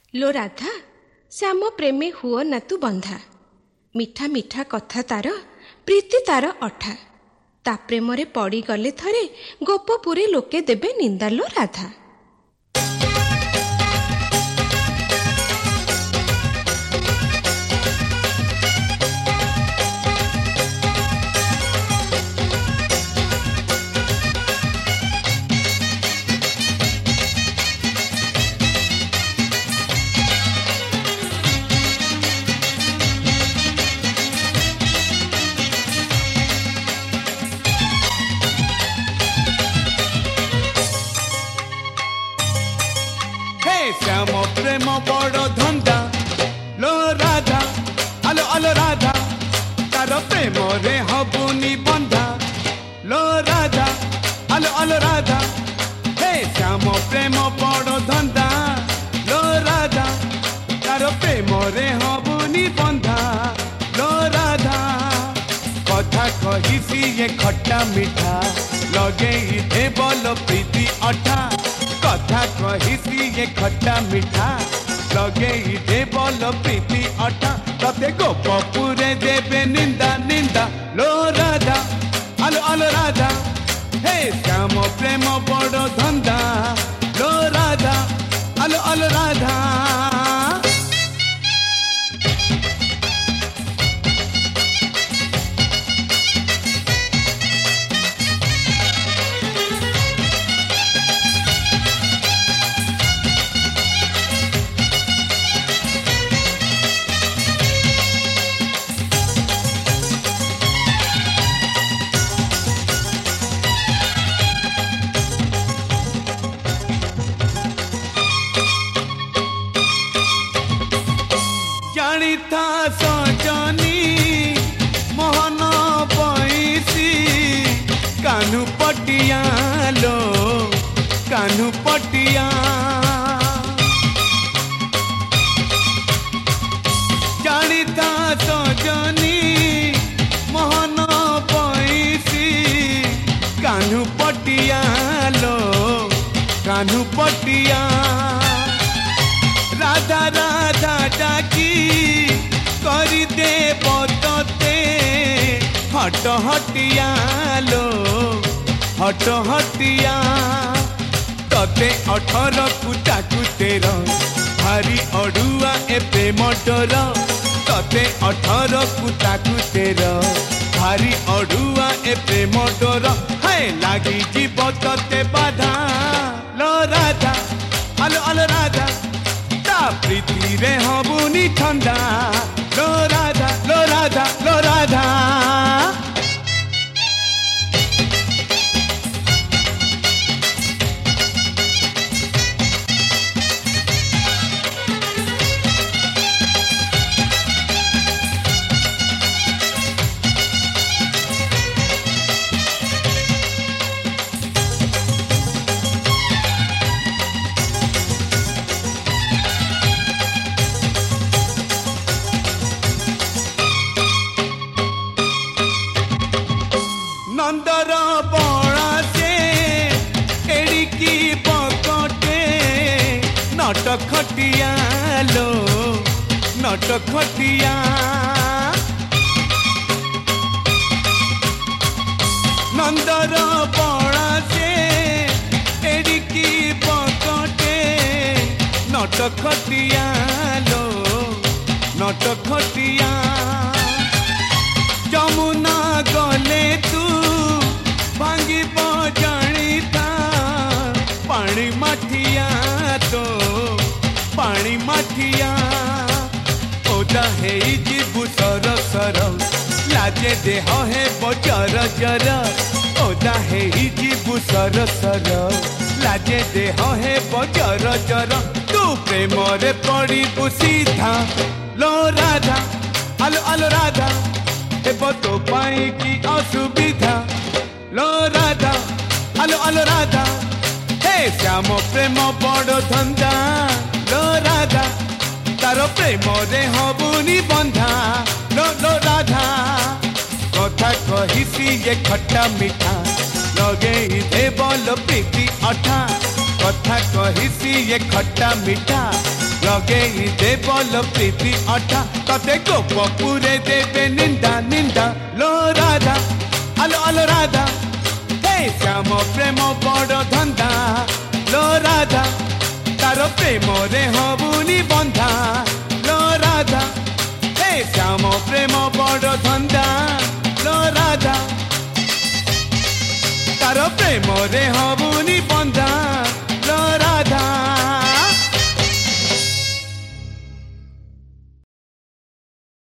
लो राधा श्याम प्रेमे हुओ ना तू बंधा, मिठा मिठा कथा तार प्रीति तार अठा, ता प्रेमरे पड़ी गले थरे गोपपुरे लोके देबे निंदा लो राधा। श्याम प्रेम बड़ धंदा लो राधा, आलो आलो राधा, तार प्रेम रे हबुनी बंधा लो राधा, आलो आलो राधा। हे श्याम प्रेम बड़ धंदा लो राधा, तार प्रेम रे हबुनी बंधा लो राधा। कथा कहिसी ये खट्टा मिठा लगे दे बोल प्रीति अठा, कथा कहिसी ये खट्टा मिठा लगे दे बोल प्रीति अठा। तते गोपपुरे देबे निंदा निंदा लो राधा, आलो आलो राधा। हे श्याम प्रेम बड़ धंदा लो राधा, आलो आलो राधा। जानिता सजनी मोहन पैसी कान्हू पटिया लो कान्हू पटिया। जानिता सजनी मोहन पैसी कान्हू पटिया लो कान्हू पटिया। राधा राधा डाकी करी दे बतते हट हटिया लो हट हटिया। तते 18 कुटाकु 13 भारी अड़ुआ ए प्रेम डर। तते 18 कुटाकु 13 भारी अड़ुआ ए प्रेम डर। है लागी जीव तते बाधा लो राधा, आलो आलो राधा, प्रीति रे हबुनी ठंडा लो राधा लो राधा लो राधा। नंदर बड़ा से एड़िकी पकटे नट खटिया लो नट खटिया। नंदर बड़ा से एड़िकी पकटे नट खटिया लो नट खटिया। जमुना गले तू भांगी जानी था पानी माठिया तो पानी माठिया। ओदा है जीबू सर सर लाजे देह है बजर जर। ओदा है जीबू सर सर लाजे देह है बजर जर। तू प्रेम रे पड़ी सीधा लो राधा, आलो आलो राधा। तो पाई की असुविधा लो राधा, आलो आलो राधा। हे श्याम प्रेम बड़ धंदा लो राधा, तार प्रेम रे हबुनी बंधा लो लो राधा। कथा कहिसी ये खट्टा मिठा लगे दे बोल प्रीति अठा। कथा कहिसी ये खट्टा मिठा ଲଗେଇ ଦେ ବଲ ପ୍ରୀତି ଅଠା ତତେ ଗୋପପୁରେ ଦେବେ ନିନ୍ଦା ନିନ୍ଦା ଲୋ ରାଧା ଆଲୋ ଆଲୋ ରାଧା ହେ ଶ୍ୟାମ ପ୍ରେମ ବଡ଼ ଧନ୍ଦା ଲୋ ରାଧା ତାର ପ୍ରେମରେ ହବୁନି ବନ୍ଧା ଲୋ ରାଧା ହେ ଶ୍ୟାମ ପ୍ରେମ ବଡ଼ ଧନ୍ଦା ଲୋ ରାଧା ତାର ପ୍ରେମରେ ହବୁନି